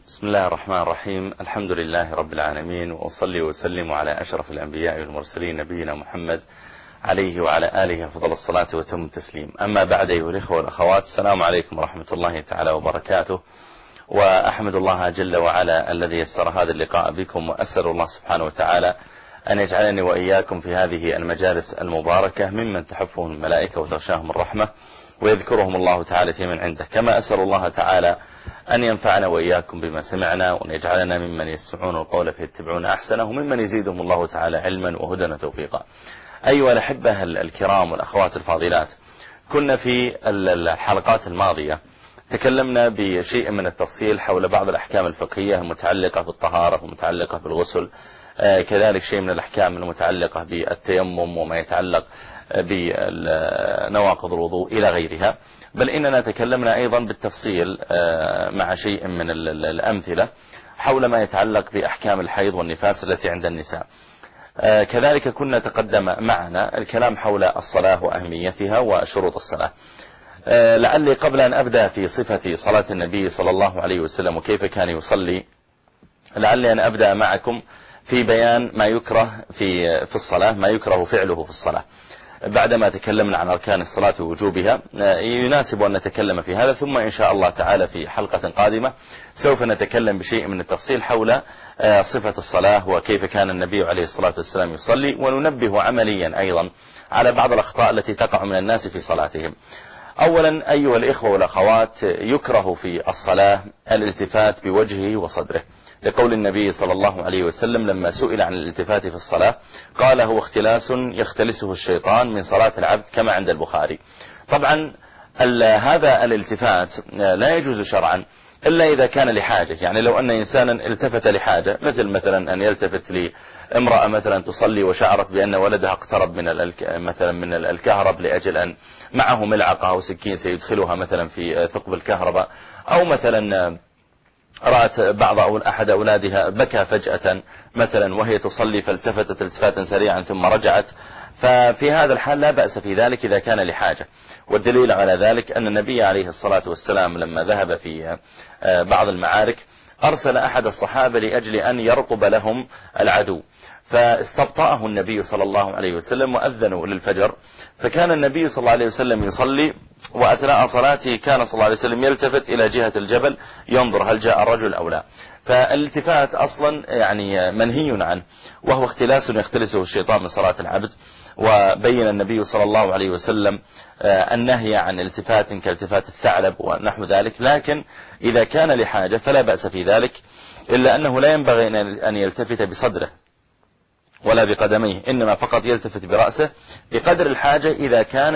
بسم الله الرحمن الرحيم. الحمد لله رب العالمين، وأصلي وسلم على أشرف الأنبياء والمرسلين نبينا محمد عليه وعلى آله أفضل الصلاة وتم التسليم. أما بعد، أيها الإخوة والأخوات، السلام عليكم ورحمة الله تعالى وبركاته. وأحمد الله جل وعلا الذي يسر هذا اللقاء بكم، وأسأل الله سبحانه وتعالى أن يجعلني وإياكم في هذه المجالس المباركة ممن تحفهم الملائكة وتغشاهم الرحمة ويذكرهم الله تعالى في من عنده. كما أسأل الله تعالى أن ينفعنا وإياكم بما سمعنا، وأن يجعلنا ممن يسمعون القول فيتبعون أحسنه، وممن يزيدهم الله تعالى علما وهدى وتوفيقا. أيها الأحبة الكرام والأخوات الفاضلات، كنا في الحلقات الماضية تكلمنا بشيء من التفصيل حول بعض الأحكام الفقهية المتعلقة بالطهارة ومتعلقة بالغسل، كذلك شيء من الأحكام المتعلقة بالتيمم وما يتعلق بنواقض الوضوء إلى غيرها. بل إننا تكلمنا أيضا بالتفصيل مع شيء من الأمثلة حول ما يتعلق بأحكام الحيض والنفاس التي عند النساء. كذلك كنا تقدم معنا الكلام حول الصلاة وأهميتها وشروط الصلاة. لعلي قبل أن أبدأ في صفة صلاة النبي صلى الله عليه وسلم وكيف كان يصلي، لعلي أن أبدأ معكم في بيان ما يكره في الصلاة، ما يكره فعله في الصلاة. بعدما تكلمنا عن أركان الصلاة ووجوبها، يناسب أن نتكلم في هذا، ثم إن شاء الله تعالى في حلقة قادمة سوف نتكلم بشيء من التفصيل حول صفة الصلاة وكيف كان النبي عليه الصلاة والسلام يصلي، وننبه عمليا أيضا على بعض الأخطاء التي تقع من الناس في صلاتهم. أولا أيها الإخوة والأخوات، يكره في الصلاة الالتفات بوجهه وصدره، لقول النبي صلى الله عليه وسلم لما سئل عن الالتفات في الصلاة قال: هو اختلاس يختلسه الشيطان من صلاة العبد، كما عند البخاري. طبعا هذا الالتفات لا يجوز شرعا إلا إذا كان لحاجة. يعني لو أن إنسانا التفت لحاجة، مثلا أن يلتفت لامرأة مثلا تصلي وشعرت بأن ولدها اقترب من الكهرب لأجل أن معه ملعقة أو سكين سيدخلها مثلا في ثقب الكهرباء، أو مثلا رأت أحد أولادها بكى فجأة مثلا وهي تصلي فالتفتت التفاتا سريعا ثم رجعت، ففي هذا الحال لا بأس في ذلك إذا كان لحاجة. والدليل على ذلك أن النبي عليه الصلاة والسلام لما ذهب في بعض المعارك أرسل أحد الصحابة لأجل أن يرقب لهم العدو، فاستبطأه النبي صلى الله عليه وسلم وأذنوا للفجر، فكان النبي صلى الله عليه وسلم يصلي، وأثناء صلاته كان صلى الله عليه وسلم يلتفت إلى جهة الجبل ينظر هل جاء الرجل أو لا. فالالتفات أصلا يعني منهي عنه، وهو اختلاس يختلسه الشيطان من صلاة العبد. وبين النبي صلى الله عليه وسلم النهي عن التفات كالتفات الثعلب ونحو ذلك، لكن إذا كان لحاجة فلا بأس في ذلك، إلا أنه لا ينبغي أن يلتفت بصدره ولا بقدميه، إنما فقط يلتفت برأسه بقدر الحاجة إذا كان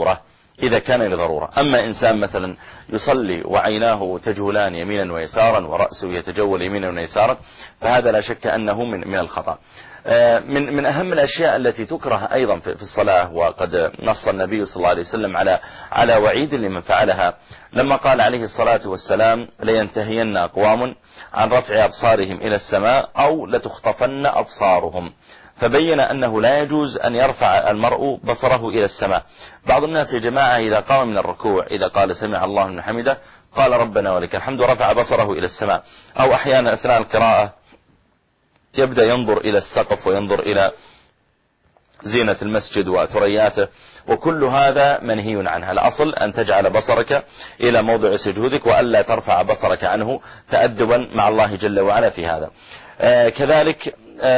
لضرورة. أما إنسان مثلا يصلي وعيناه تجولان يمينا ويسارا ورأسه يتجول يمينا ويسارا، فهذا لا شك أنه من الخطأ. من أهم الأشياء التي تكره أيضا في الصلاة، وقد نص النبي صلى الله عليه وسلم على وعيد لمن فعلها، لما قال عليه الصلاة والسلام: لينتهين أقوام عن رفع أبصارهم إلى السماء أو لتخطفن أبصارهم. فبين أنه لا يجوز أن يرفع المرء بصره إلى السماء. بعض الناس يا جماعة إذا قام من الركوع، إذا قال سمع الله لمن حمده قال ربنا ولك الحمد رفع بصره إلى السماء، أو أحيانا أثناء القراءة يبدأ ينظر إلى السقف وينظر إلى زينة المسجد وثرياته، وكل هذا منهي عنها. الأصل أن تجعل بصرك إلى موضع سجودك، وألا ترفع بصرك عنه تأدبا مع الله جل وعلا في هذا. كذلك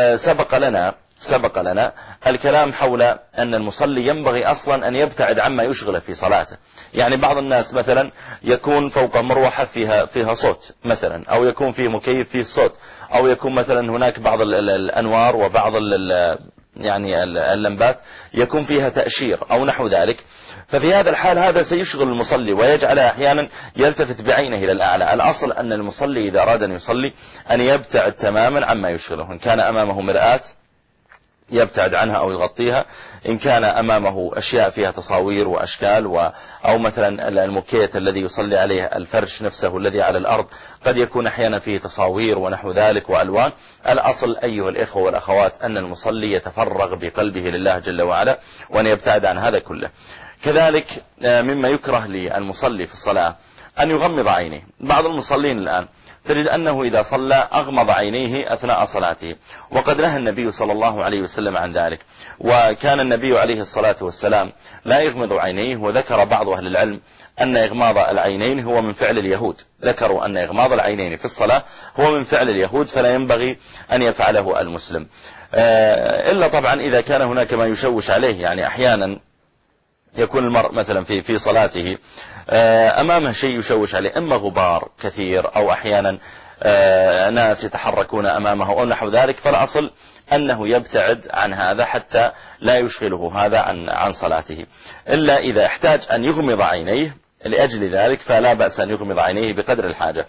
سبق لنا الكلام حول أن المصلي ينبغي أصلا أن يبتعد عما يشغله في صلاته. يعني بعض الناس مثلا يكون فوق مروحة فيها صوت مثلا، أو يكون فيه مكيف فيه صوت، أو يكون مثلا هناك بعض الأنوار وبعض يعني اللمبات يكون فيها تأشير أو نحو ذلك. ففي هذا الحال هذا سيشغل المصلي ويجعل أحيانا يلتفت بعينه إلى الأعلى. الأصل أن المصلي إذا أراد أن يصلي أن يبتعد تماما عما يشغله. إن كان أمامه مرآة يبتعد عنها أو يغطيها، إن كان أمامه أشياء فيها تصاوير وأشكال أو مثلا المكيت الذي يصلي عليه الفرش نفسه الذي على الأرض قد يكون أحيانا فيه تصاوير ونحو ذلك وألوان. الأصل أيها الإخوة والأخوات أن المصلي يتفرغ بقلبه لله جل وعلا، وأن يبتعد عن هذا كله. كذلك مما يكره للمصلي في الصلاة أن يغمض عينه. بعض المصلين الآن تجد أنه إذا صلى أغمض عينيه أثناء صلاته، وقد نهى النبي صلى الله عليه وسلم عن ذلك. وكان النبي عليه الصلاة والسلام لا يغمض عينيه، وذكر بعض أهل العلم أن إغماض العينين هو من فعل اليهود، ذكروا أن إغماض العينين في الصلاة هو من فعل اليهود، فلا ينبغي أن يفعله المسلم، إلا طبعا إذا كان هناك ما يشوش عليه. يعني أحيانا يكون المرء مثلا في صلاته أمامه شيء يشوش عليه، إما غبار كثير أو أحيانا ناس يتحركون أمامه أو نحو ذلك، فالأصل أنه يبتعد عن هذا حتى لا يشغله هذا عن صلاته، إلا إذا احتاج أن يغمض عينيه لأجل ذلك فلا بأس أن يغمض عينيه بقدر الحاجة.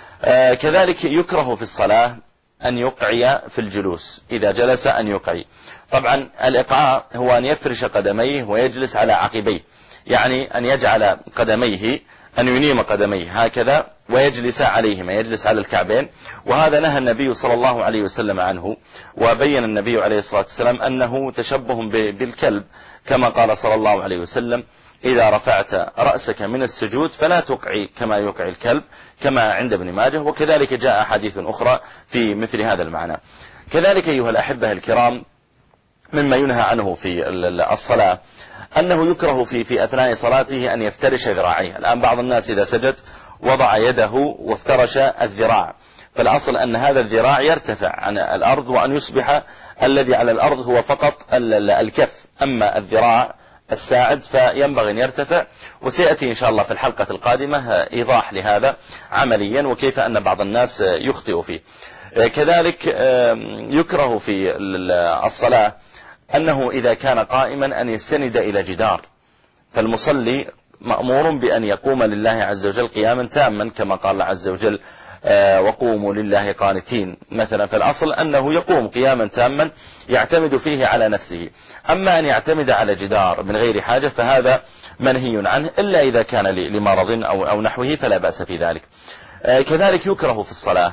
كذلك يكره في الصلاة أن يقعي في الجلوس، إذا جلس أن يقعي. طبعا الإقعاء هو أن يفرش قدميه ويجلس على عقبيه، يعني أن يجعل قدميه، أن ينيم قدميه هكذا ويجلس عليهما، يجلس على الكعبين. وهذا نهى النبي صلى الله عليه وسلم عنه، وبين النبي عليه الصلاة والسلام أنه تشبه بالكلب، كما قال صلى الله عليه وسلم: إذا رفعت رأسك من السجود فلا تقعي كما يقعي الكلب، كما عند ابن ماجه. وكذلك جاء حديث أخرى في مثل هذا المعنى. كذلك أيها الأحبة الكرام، مما ينهى عنه في الصلاة أنه يكره في أثناء صلاته أن يفترش ذراعيه. الآن بعض الناس إذا سجد وضع يده وافترش الذراع، فالأصل أن هذا الذراع يرتفع عن الأرض، وأن يصبح الذي على الأرض هو فقط الكف، أما الذراع الساعد فينبغي أن يرتفع. وسيأتي إن شاء الله في الحلقة القادمة إيضاح لهذا عمليا، وكيف أن بعض الناس يخطئ فيه. كذلك يكره في الصلاة أنه إذا كان قائما أن يستند إلى جدار، فالمصلي مأمور بأن يقوم لله عز وجل قياما تاما، كما قال الله عز وجل: وقوموا لله قانتين مثلا. فالأصل أنه يقوم قياما تاما يعتمد فيه على نفسه. أما أن يعتمد على جدار من غير حاجة فهذا منهي عنه، إلا إذا كان لمرض أو نحوه فلا بأس في ذلك. كذلك يكره في الصلاة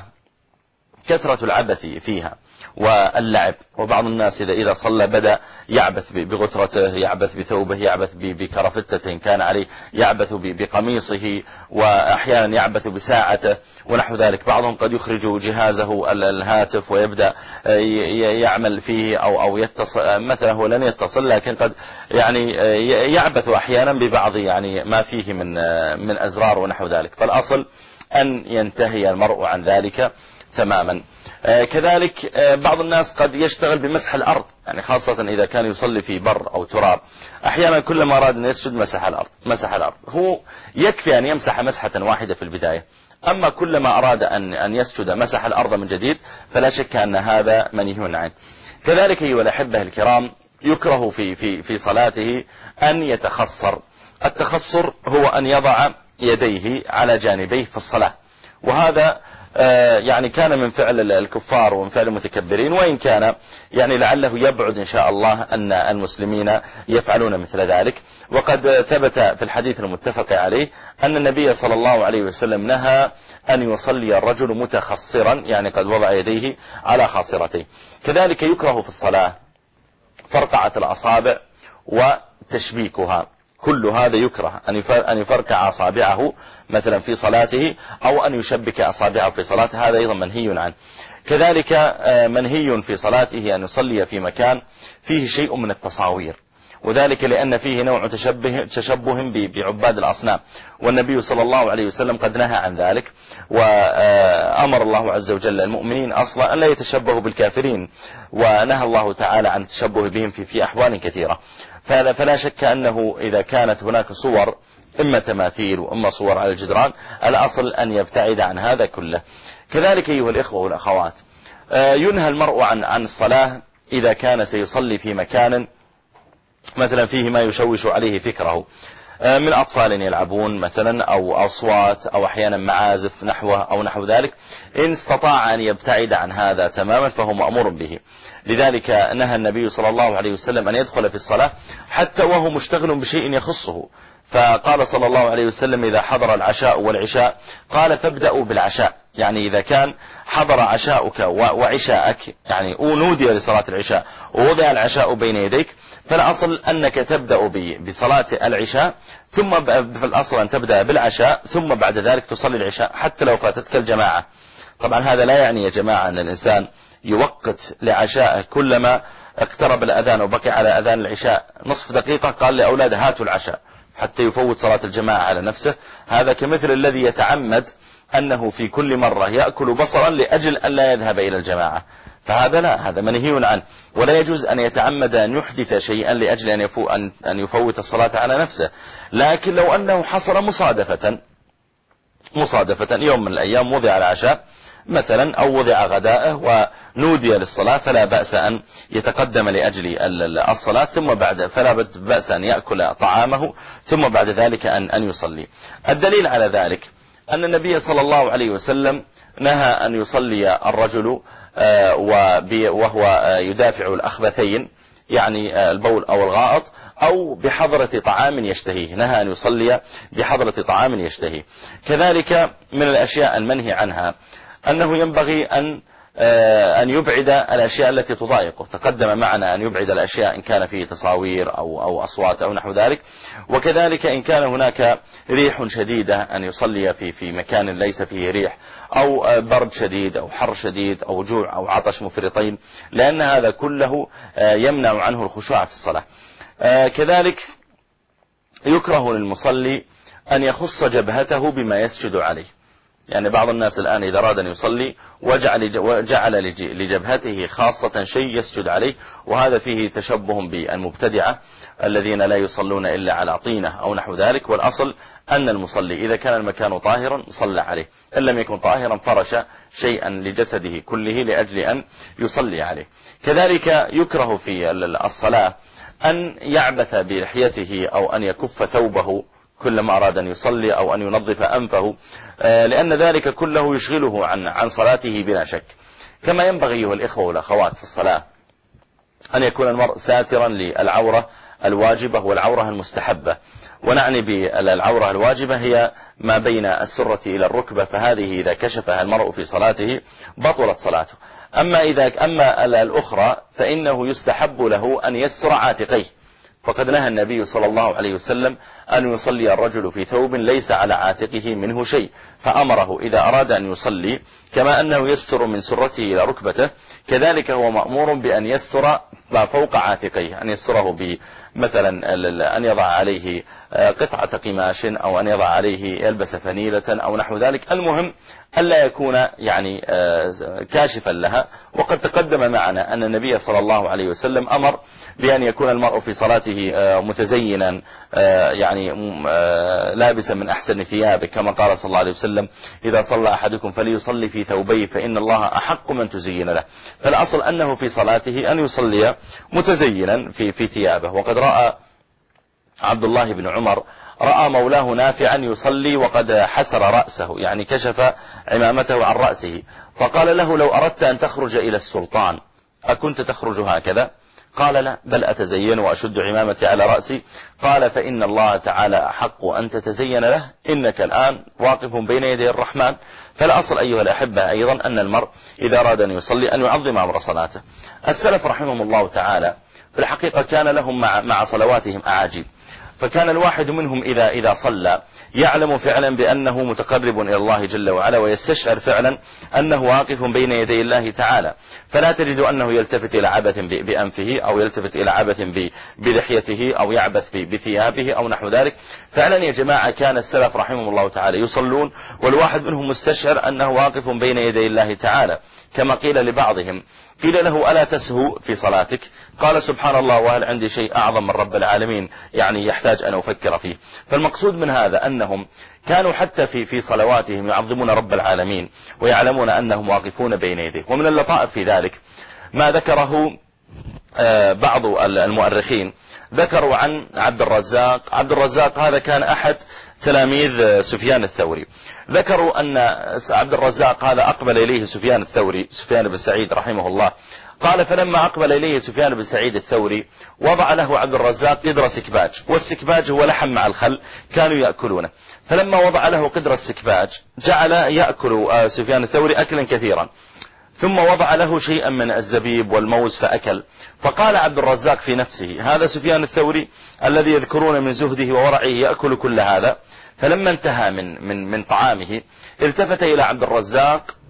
كثرة العبث فيها واللعب، وبعض الناس إذا صلى بدأ يعبث بغترته، يعبث بثوبه، يعبث بكرفتته إن كان عليه، يعبث بقميصه، وأحيانا يعبث بساعته ونحو ذلك. بعضهم قد يخرج جهازه الهاتف ويبدأ يعمل فيه أو يتصل، مثلا هو لن يتصل لكن قد يعني يعبث أحيانا ببعض يعني ما فيه من أزرار ونحو ذلك. فالأصل أن ينتهي المرء عن ذلك تماما. كذلك بعض الناس قد يشتغل بمسح الأرض، يعني خاصة إذا كان يصلي في بر أو تراب، أحيانا كلما أراد أن يسجد مسح الأرض. هو يكفي أن يمسح مسحة واحدة في البداية، أما كلما أراد أن يسجد مسح الأرض من جديد، فلا شك أن هذا منهي عنه. كذلك أيها الأحبة الكرام يكره في صلاته أن يتخصر. التخصر هو أن يضع يديه على جانبيه في الصلاة، وهذا يعني كان من فعل الكفار ومن فعل المتكبرين، وإن كان يعني لعله يبعد إن شاء الله أن المسلمين يفعلون مثل ذلك. وقد ثبت في الحديث المتفق عليه أن النبي صلى الله عليه وسلم نهى أن يصلي الرجل متخصرا، يعني قد وضع يديه على خاصرتيه. كذلك يكره في الصلاة فرقعة الأصابع وتشبيكها، كل هذا يكره، أن يفركع أصابعه مثلا في صلاته، أو أن يشبك أصابعه في صلاته، هذا أيضا منهي عنه. كذلك منهي في صلاته أن يصلي في مكان فيه شيء من التصاوير، وذلك لأن فيه نوع تشبه بعباد الأصنام، والنبي صلى الله عليه وسلم قد نهى عن ذلك، وأمر الله عز وجل المؤمنين أصلا أن لا يتشبهوا بالكافرين، ونهى الله تعالى عن التشبه بهم في أحوال كثيرة. فلا شك أنه إذا كانت هناك صور، إما تماثيل وإما صور على الجدران، الأصل أن يبتعد عن هذا كله. كذلك أيها الإخوة والأخوات، ينهى المرء عن الصلاة إذا كان سيصلي في مكان مثلا فيه ما يشوش عليه فكره، من أطفال يلعبون مثلا، أو أصوات، أو أحيانا معازف نحوه أو نحو ذلك. إن استطاع أن يبتعد عن هذا تماما فهو مأمور به. لذلك نهى النبي صلى الله عليه وسلم أن يدخل في الصلاة حتى وهو مشتغل بشيء يخصه، فقال صلى الله عليه وسلم: إذا حضر العشاء والعشاء قال فابدأوا بالعشاء. يعني إذا كان حضر عشاؤك وعشاءك، يعني نودي لصلاة العشاء ووضع العشاء بين يديك، فالأصل أنك تبدأ بصلاة العشاء، ثم في الأصل أن تبدأ بالعشاء، ثم بعد ذلك تصلي العشاء حتى لو فاتتك الجماعة. طبعا هذا لا يعني يا جماعة أن الإنسان يوقت لعشائه كلما اقترب الأذان وبقي على أذان العشاء نصف دقيقة قال لأولاده هاتوا العشاء حتى يفوت صلاة الجماعة على نفسه. هذا كمثل الذي يتعمد أنه في كل مرة يأكل بصرا لأجل أن لا يذهب إلى الجماعة، فهذا لا، هذا منهي عنه. ولا يجوز أن يتعمد أن يحدث شيئا لأجل أن يفوت الصلاة على نفسه. لكن لو أنه حصل مصادفة يوم من الأيام وضع العشاء مثلا أو وضع غداءه ونودي للصلاة، فلا بأس أن يتقدم لأجل الصلاة، ثم فلا بأس أن يأكل طعامه ثم بعد ذلك أن يصلي. الدليل على ذلك أن النبي صلى الله عليه وسلم نهى أن يصلي الرجل وهو يدافع الأخبثين، يعني البول أو الغائط، أو بحضرة طعام يشتهيه، نهى أن يصلي بحضرة طعام يشتهيه. كذلك من الأشياء المنهي عنها أنه ينبغي أن يبعد الأشياء التي تضايقه. تقدم معنا أن يبعد الأشياء إن كان فيه تصاوير أو أصوات أو نحو ذلك. وكذلك إن كان هناك ريح شديدة أن يصلي في مكان ليس فيه ريح، أو برد شديد أو حر شديد أو جوع أو عطش مفرطين، لأن هذا كله يمنع عنه الخشوع في الصلاة. كذلك يكره للمصلي أن يخص جبهته بما يسجد عليه. يعني بعض الناس الآن إذا أراد أن يصلي وجعل لجبهته خاصة شيء يسجد عليه، وهذا فيه تشبه بالمبتدعة الذين لا يصلون إلا على طينة أو نحو ذلك. والأصل أن المصلي إذا كان المكان طاهرا صلى عليه، إن لم يكن طاهرا فرش شيئا لجسده كله لأجل أن يصلي عليه. كذلك يكره في الصلاة أن يعبث بلحيته أو أن يكف ثوبه كلما أراد أن يصلي أو أن ينظف أنفه، لأن ذلك كله يشغله عن صلاته بلا شك. كما ينبغي أيها الإخوة والأخوات في الصلاة أن يكون المرء ساترا للعورة الواجبة والعورة المستحبة. ونعني بالعورة الواجبة هي ما بين السرة إلى الركبة، فهذه إذا كشفها المرء في صلاته بطلت صلاته. أما الأخرى فإنه يستحب له أن يستر عاتقيه، فقد نهى النبي صلى الله عليه وسلم أن يصلي الرجل في ثوب ليس على عاتقه منه شيء، فأمره إذا أراد أن يصلي كما أنه يستر من سرته إلى ركبته، كذلك هو مأمور بأن يستر ما فوق عاتقيه، أن يستره مثلا أن يضع عليه قطعة قماش، أو أن يضع عليه يلبس فنيلة أو نحو ذلك. المهم ألا يكون يعني كاشفا لها. وقد تقدم معنا أن النبي صلى الله عليه وسلم أمر بأن يكون المرء في صلاته متزينا، يعني لابسا من أحسن ثيابه، كما قال صلى الله عليه وسلم إذا صلى أحدكم فليصلي في ثوبيه فإن الله أحق من تزين له. فالأصل أنه في صلاته أن يصلي متزينا في ثيابه. وقد رأى عبد الله بن عمر رأى مولاه نافعا يصلي وقد حسر رأسه، يعني كشف عمامته عن رأسه، فقال له لو أردت أن تخرج إلى السلطان أكنت تخرج هكذا؟ قال لا، بل أتزين وأشد عمامتي على رأسي. قال فإن الله تعالى أحق أن تتزين له، إنك الآن واقف بين يدي الرحمن. فالأصل أيها الأحبة أيضا أن المرء إذا أراد أن يصلي أن يعظم أمر صلاته. السلف رحمهم الله تعالى في الحقيقة كان لهم مع صلواتهم أعاجيب. فكان الواحد منهم إذا صلى يعلم فعلا بأنه متقرب إلى الله جل وعلا، ويستشعر فعلا أنه واقف بين يدي الله تعالى، فلا تجد أنه يلتفت إلى عبث بأنفه أو يلتفت إلى عبث بلحيته أو يعبث بثيابه أو نحو ذلك. فعلا يا جماعة كان السلف رحمهم الله تعالى يصلون والواحد منهم مستشعر أنه واقف بين يدي الله تعالى، كما قيل لبعضهم قيل له ألا تسهو في صلاتك؟ قال سبحان الله، وهل عندي شيء أعظم من رب العالمين يعني يحتاج أن أفكر فيه؟ فالمقصود من هذا أنهم كانوا حتى في صلواتهم يعظمون رب العالمين ويعلمون أنهم واقفون بين يديه. ومن اللطائف في ذلك ما ذكره بعض المؤرخين، ذكروا عن عبد الرزاق هذا كان أحد تلاميذ سفيان الثوري. ذكروا أن عبد الرزاق هذا أقبل إليه سفيان بن سعيد رحمه الله. قال فلما أقبل إليه سفيان بن سعيد الثوري وضع له عبد الرزاق قدر سكباج، والسكباج هو لحم مع الخل كانوا يأكلونه. فلما وضع له قدر السكباج جعل يأكل سفيان الثوري أكلا كثيرا، ثم وضع له شيئا من الزبيب والموز فأكل. فقال عبد الرزاق في نفسه هذا سفيان الثوري الذي يذكرون من زهده وورعه يأكل كل هذا. فلما انتهى من طعامه التفت إلى عبد الرزاق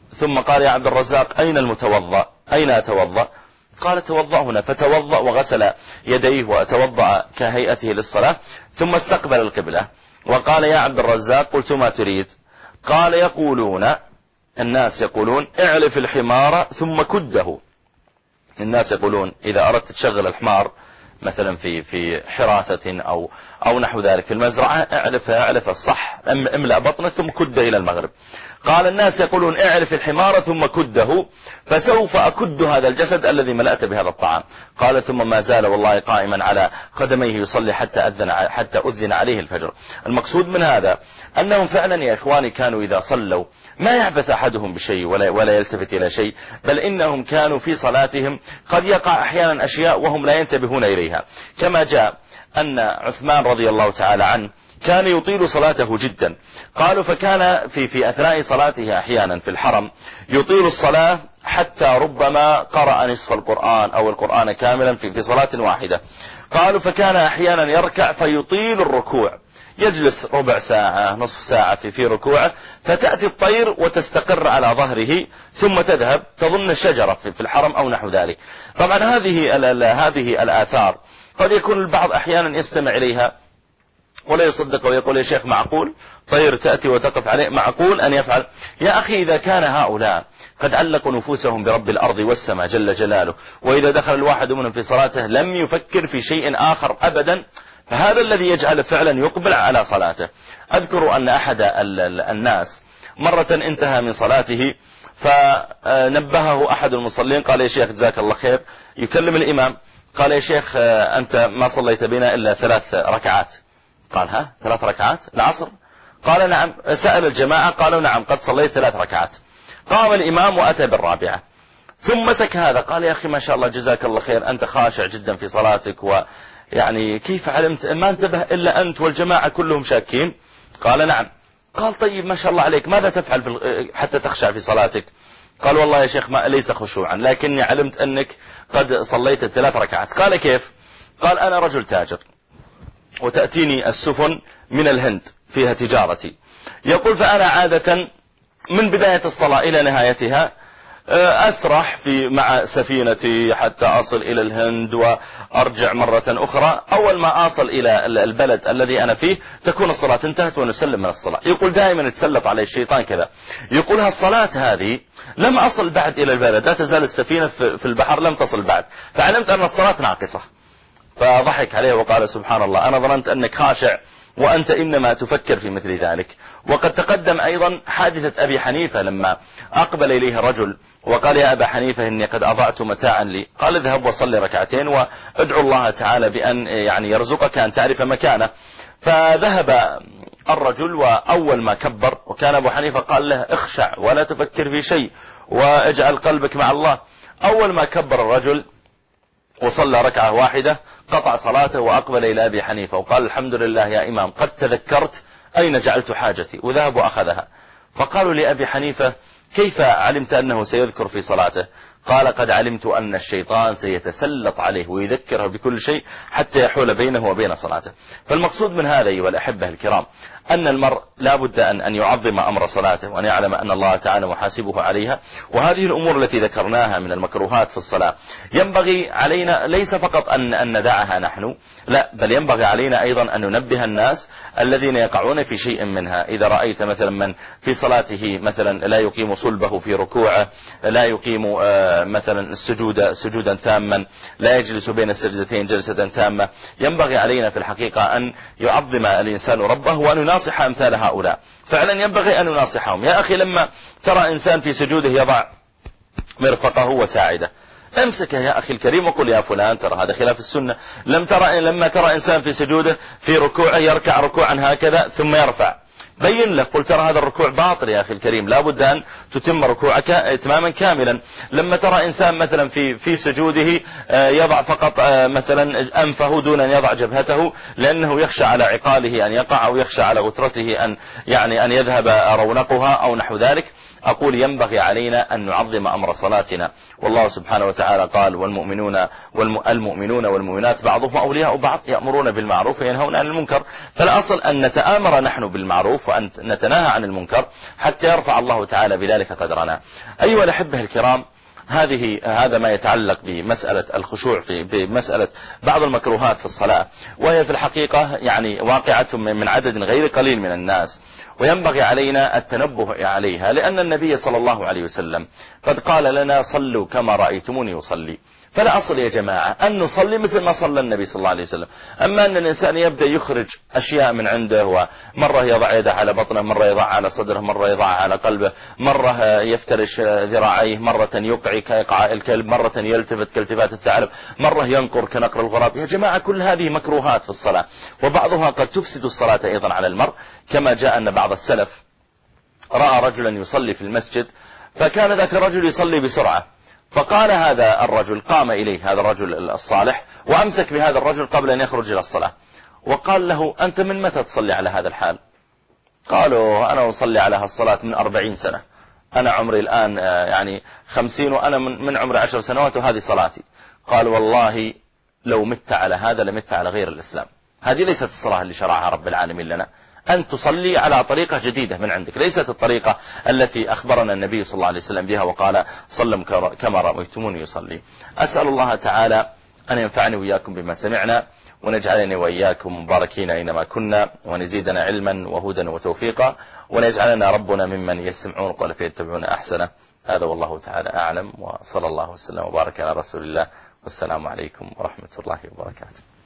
ثم قال يا عبد الرزاق أين المتوضأ؟ أين أتوضأ؟ قال توضأ هنا، فتوضأ وغسل يديه وتوضأ كهيئته للصلاة، ثم استقبل القبلة وقال يا عبد الرزاق قلت ما تريد؟ قال يقولون الناس يقولون اعلف الحمار ثم كده. الناس يقولون إذا أردت تشغل الحمار مثلا في حراثة أو نحو ذلك في المزرعة اعلف الصح، املأ بطنه ثم كده إلى المغرب. قال الناس يقولون اعلف الحمار ثم كده فسوف أكد هذا الجسد الذي ملأت بهذا الطعام. قال ثم ما زال والله قائما على قدميه يصلي حتى أذن عليه الفجر. المقصود من هذا أنهم فعلا يا إخواني كانوا إذا صلوا ما يعبث أحدهم بشيء ولا يلتفت إلى شيء، بل إنهم كانوا في صلاتهم قد يقع أحيانا أشياء وهم لا ينتبهون إليها، كما جاء أن عثمان رضي الله تعالى عنه كان يطيل صلاته جدا. قالوا فكان في أثناء صلاته أحيانا في الحرم يطيل الصلاة حتى ربما قرأ نصف القرآن أو القرآن كاملا في صلاة واحدة. قالوا فكان أحيانا يركع فيطيل الركوع، يجلس ربع ساعة نصف ساعة في ركوعه، فتأتي الطير وتستقر على ظهره ثم تذهب تظن الشجرة في الحرم أو نحو ذلك. طبعا هذه الآثار قد يكون البعض أحيانا يستمع إليها ولا يصدق ويقول يا شيخ معقول طير تأتي وتقف عليه، معقول أن يفعل؟ يا أخي إذا كان هؤلاء قد علقوا نفوسهم برب الأرض والسماء جل جلاله، وإذا دخل الواحد منهم في صلاته لم يفكر في شيء آخر أبدا، فهذا الذي يجعل فعلا يقبل على صلاته. أذكر أن أحد الناس مرة انتهى من صلاته فنبهه أحد المصلين قال يا شيخ جزاك الله خير، يكلم الإمام قال يا شيخ أنت ما صليت بنا إلا 3 ركعات. قال ها 3 ركعات العصر؟ قال نعم. سأل الجماعة قالوا نعم قد صليت 3 ركعات. قام الإمام وأتى بالرابعة، ثم مسك هذا قال يا أخي ما شاء الله جزاك الله خير أنت خاشع جدا في صلاتك، ويعني كيف علمت ما انتبه إلا أنت والجماعة كلهم شاكين؟ قال نعم. قال طيب ما شاء الله عليك ماذا تفعل حتى تخشع في صلاتك؟ قال والله يا شيخ ما ليس خشوعا لكني علمت أنك قد صليت 3 ركعات. قال كيف؟ قال أنا رجل تاجر وتأتيني السفن من الهند فيها تجارتي، يقول فأنا عادة من بداية الصلاة إلى نهايتها أسرح مع سفينتي حتى أصل إلى الهند وأرجع مرة أخرى. أول ما أصل إلى البلد الذي أنا فيه تكون الصلاة انتهت ونسلم من الصلاة. يقول دائما يتسلط علي الشيطان كذا، يقول هالصلاة هذه لم أصل بعد إلى البلد، لا تزال السفينة في البحر لم تصل بعد، فعلمت أن الصلاة ناقصة. فضحك عليه وقال سبحان الله أنا ظننت أنك خاشع وأنت إنما تفكر في مثل ذلك. وقد تقدم أيضا حادثة أبي حنيفة لما أقبل إليه رجل وقال يا أبا حنيفة إني قد أضعت متاعا لي، قال اذهب وصلي 2 ركعتين وادعو الله تعالى بأن يعني يرزقك أن تعرف مكانه. فذهب الرجل وأول ما كبر، وكان أبو حنيفة قال له اخشع ولا تفكر في شيء واجعل قلبك مع الله، أول ما كبر الرجل وصلى 1 ركعة قطع صلاته وأقبل إلى أبي حنيفة وقال الحمد لله يا إمام قد تذكرت أين جعلت حاجتي، وذهب وأخذها. فقالوا لأبي حنيفة كيف علمت أنه سيذكر في صلاته؟ قال قد علمت أن الشيطان سيتسلط عليه ويذكره بكل شيء حتى يحول بينه وبين صلاته. فالمقصود من هذا أيها الأحبة الكرام أن المرء لا بد أن يعظم أمر صلاته وأن يعلم أن الله تعالى محاسبه عليها. وهذه الأمور التي ذكرناها من المكروهات في الصلاة ينبغي علينا ليس فقط أن ندعها نحن، لا بل ينبغي علينا أيضا أن ننبه الناس الذين يقعون في شيء منها. إذا رأيت مثلا من في صلاته مثلا لا يقيم صلبه في ركوعه، لا يقيم مثلا السجود سجودا تاما، لا يجلس بين السجدتين جلسة تامة، ينبغي علينا في الحقيقة أن يعظم الإنسان ربه وأن يناصح أمثال هؤلاء. فعلا ينبغي أن نناصحهم. يا أخي لما ترى إنسان في سجوده يضع مرفقه وساعده امسكه يا أخي الكريم وقل يا فلان ترى هذا خلاف السنة. لما ترى إنسان في سجوده في ركوعه يركع ركوعا هكذا ثم يرفع، بين له قل ترى هذا الركوع باطل يا أخي الكريم، لا بد أن تتم ركوعك إتماما كاملا. لما ترى إنسان مثلا في سجوده يضع فقط مثلا أنفه دون أن يضع جبهته لأنه يخشى على عقاله أن يقع أو يخشى على غترته أن يذهب رونقها أو نحو ذلك، أقول ينبغي علينا أن نعظم أمر صلاتنا. والله سبحانه وتعالى قال والمؤمنون والمؤمنات بعضهم أولياء بعض يأمرون بالمعروف وينهون عن المنكر. فالأصل أن نتآمر نحن بالمعروف وأن نتناهى عن المنكر حتى يرفع الله تعالى بذلك قدرنا. أيها الأحبة الكرام، هذا ما يتعلق بمسألة الخشوع بمسألة بعض المكروهات في الصلاة، وهي في الحقيقة يعني واقعة من عدد غير قليل من الناس، وينبغي علينا التنبه عليها، لأن النبي صلى الله عليه وسلم قد قال لنا صلوا كما رأيتموني يصلي. فلا أصل يا جماعة أن نصلي مثل ما صلى النبي صلى الله عليه وسلم. أما أن الإنسان يبدأ يخرج أشياء من عنده، ومرة يضع يده على بطنه، مرة يضع على صدره، مرة يضع على قلبه، مرة يفترش ذراعيه، مرة يقعي كإقعاء الكلب، مرة يلتفت كالتفات الثعلب، مرة ينقر كنقر الغراب. يا جماعة كل هذه مكروهات في الصلاة، وبعضها قد تفسد الصلاة أيضا على المرء، كما جاء أن بعض السلف رأى رجلا يصلي في المسجد، فكان ذاك الرجل يصلي بسرعة، فقال هذا الرجل، قام إليه هذا الرجل الصالح وأمسك بهذا الرجل قبل أن يخرج إلى الصلاة، وقال له أنت من متى تصلي على هذا الحال؟ قالوا أنا أصلي على هالصلاة من 40 سنة، أنا عمري الآن يعني 50، وأنا من عمري 10 سنوات وهذه صلاتي. قال والله لو مت على هذا لمت على غير الإسلام. هذه ليست الصلاة اللي شرعها رب العالمين لنا، أن تصلي على طريقة جديدة من عندك، ليست الطريقة التي أخبرنا النبي صلى الله عليه وسلم بها وقال صلوا كما رأيتموني يصلي. أسأل الله تعالى أن ينفعني وإياكم بما سمعنا، ونجعلني وإياكم مباركين أينما كنا، ونزيدنا علما وهدى وتوفيقا، ونجعلنا ربنا ممن يستمعون القول فيتبعون أحسنه. هذا والله تعالى أعلم، وصلى الله وسلم وبارك على رسول الله، والسلام عليكم ورحمة الله وبركاته.